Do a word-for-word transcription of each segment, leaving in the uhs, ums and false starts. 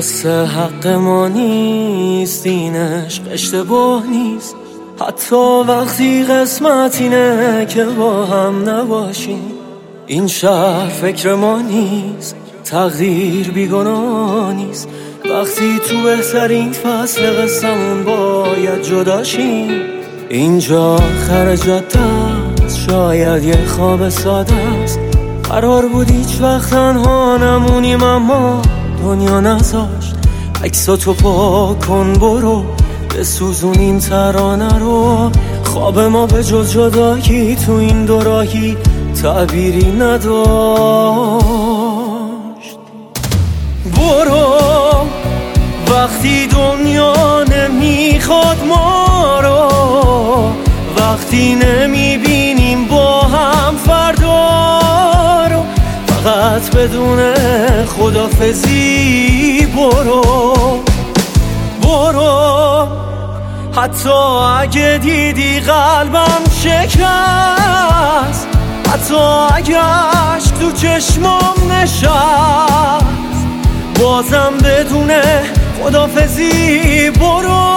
واسه حق ما نیست این عشق، اشتباه نیست حتی وقتی قسمت اینه که با هم نباشیم. این شهر فکر ما نیست، تقدیر بیگناه نیست. وقتی تو بهترین فصل قصمون باید جداشیم. اینجا آخر جاده است، شاید یه خواب ساده است. قرار بود هیچ وقت تنها نمونیم اما دنیا نذاشت. عکساتو پاک کن برو، بسوزون این ترانه رو. خواب ما به جز جدایی تو این دوراهی تعبیری نداشت. برو وقتی دنیا نمیخواد ما رو، وقتی نمیبینیم با هم فردا رو، فقط بدون خدافزی برو. برو حتی اگه دیدی قلبم شکست، حتی اگه عشق تو چشمام نشست، بازم بدون خدافزی برو.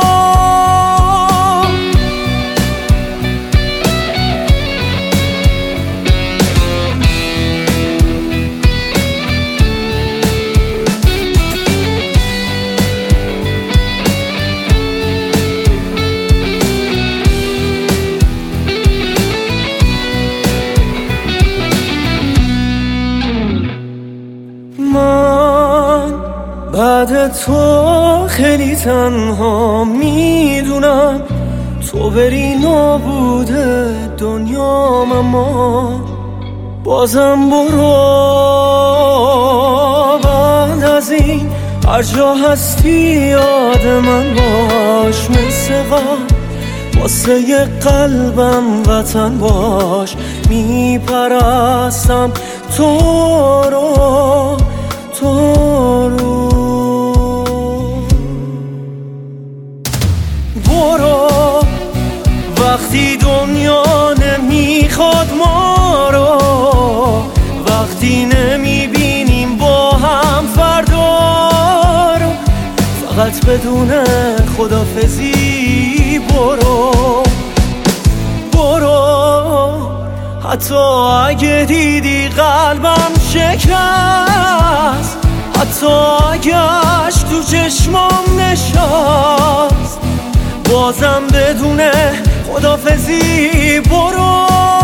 من بعد تو خیلی تنها میدونم، تو بری نابوده دنیام اما بازم برو. بعد از این هر جا هستی یاد من باش، مثل قبل واسه ی قلبم وطن باش. میپرستم تو رو تو رو. برو وقتی دنیا نمیخواد ما رو، وقتی نمیبینیم با هم فردا رو، فقط بدون خدافزی برو. برو حتی اگه دیدی قلبم شکست، حتی اگه عشق تو چشمام نشست، بازم بدون خدافزی برو.